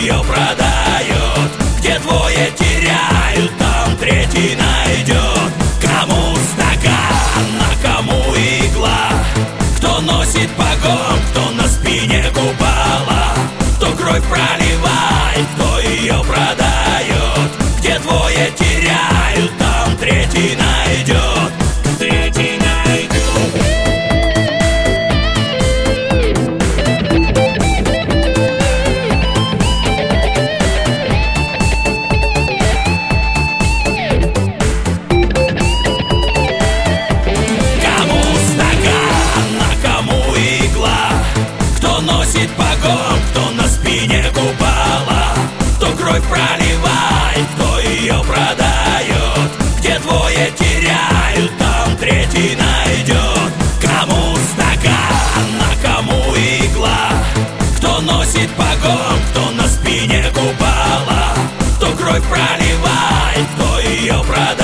ее продает. Где двое теряют, там третий найдет. Кому стакан, а кому игла, кто носит погон, кто на спине купала, кто кровь проливает, кто ее продает. Где двое теряют, там третий найдет. Третий найдет. Носит погон, кто на спине купала, кто кровь проливает, кто ее продает. Где двое теряют, там третий найдет. Кому стакан, а кому игла, кто носит погон, кто на спине купала, кто кровь проливает, кто ее продает.